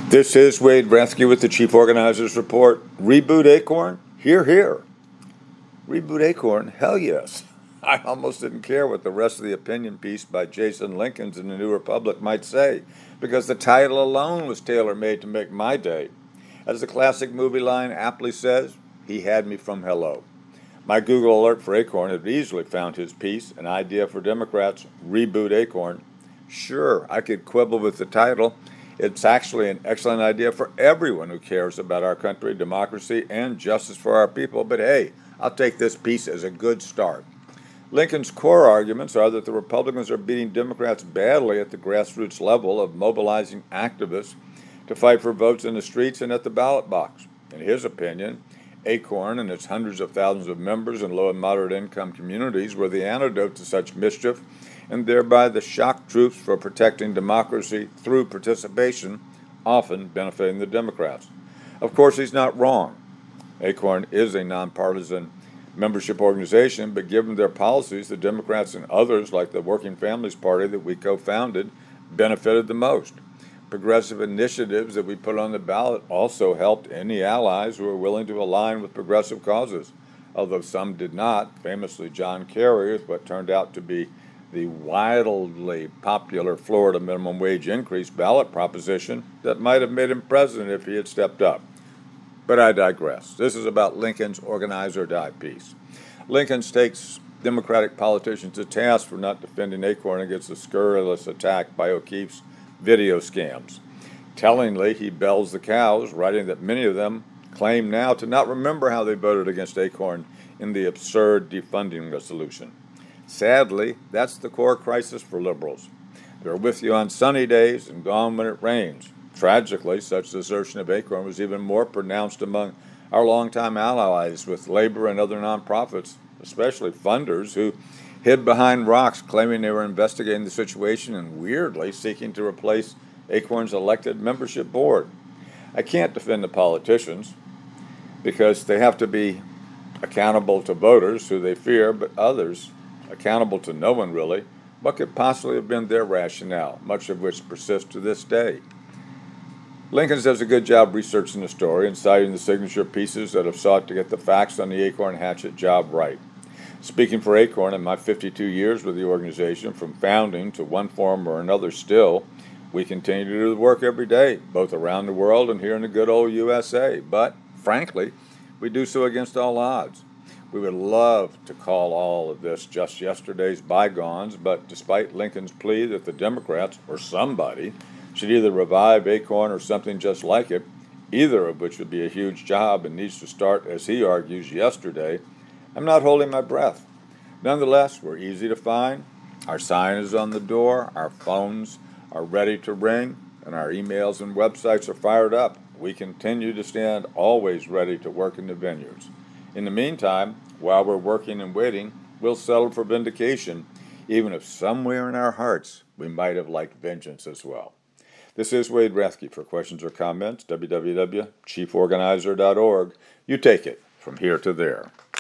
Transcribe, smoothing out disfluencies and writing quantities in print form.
This is Wade Brethke with the Chief Organizers Report. Reboot Acorn? Hear, hear. Reboot Acorn? Hell yes. I almost didn't care what the rest of the opinion piece by Jason Linkins in the New Republic might say, because the title alone was tailor-made to make my day. As the classic movie line aptly says, he had me from hello. My Google alert for Acorn had easily found his piece, an idea for Democrats, Reboot Acorn. Sure, I could quibble with the title. It's actually an excellent idea for everyone who cares about our country, democracy, and justice for our people. But hey, I'll take this piece as a good start. Lincoln's core arguments are that the Republicans are beating Democrats badly at the grassroots level of mobilizing activists to fight for votes in the streets and at the ballot box. In his opinion, Acorn and its hundreds of thousands of members in low and moderate income communities were the antidote to such mischief, and thereby the shock troops for protecting democracy through participation, often benefiting the Democrats. Of course, he's not wrong. Acorn is a nonpartisan membership organization, but given their policies, the Democrats and others, like the Working Families Party that we co-founded, benefited the most. Progressive initiatives that we put on the ballot also helped any allies who were willing to align with progressive causes, although some did not. Famously, John Kerry, with what turned out to be the wildly popular Florida minimum wage increase ballot proposition that might have made him president if he had stepped up. But I digress. This is about Lincoln's organize or die piece. Lincoln takes Democratic politicians to task for not defending Acorn against the scurrilous attack by O'Keefe's video scams. Tellingly, he bells the cows, writing that many of them claim now to not remember how they voted against Acorn in the absurd defunding resolution. Sadly, that's the core crisis for liberals. They're with you on sunny days and gone when it rains. Tragically, such desertion of Acorn was even more pronounced among our longtime allies with labor and other nonprofits, especially funders who hid behind rocks claiming they were investigating the situation and weirdly seeking to replace Acorn's elected membership board. I can't defend the politicians because they have to be accountable to voters who they fear, but others accountable to no one really. What could possibly have been their rationale, much of which persists to this day? Lincoln does a good job researching the story and citing the signature pieces that have sought to get the facts on the Acorn Hatchet job right. Speaking for Acorn in my 52 years with the organization, from founding to one form or another still, we continue to do the work every day, both around the world and here in the good old USA. But, frankly, we do so against all odds. We would love to call all of this just yesterday's bygones, but despite Lincoln's plea that the Democrats, or somebody, should either revive Acorn or something just like it, either of which would be a huge job and needs to start, as he argues, yesterday, I'm not holding my breath. Nonetheless, we're easy to find. Our sign is on the door, our phones are ready to ring, and our emails and websites are fired up. We continue to stand always ready to work in the vineyards. In the meantime, while we're working and waiting, we'll settle for vindication, even if somewhere in our hearts we might have liked vengeance as well. This is Wade Brethke. For questions or comments, www.chieforganizer.org. You take it from here to there.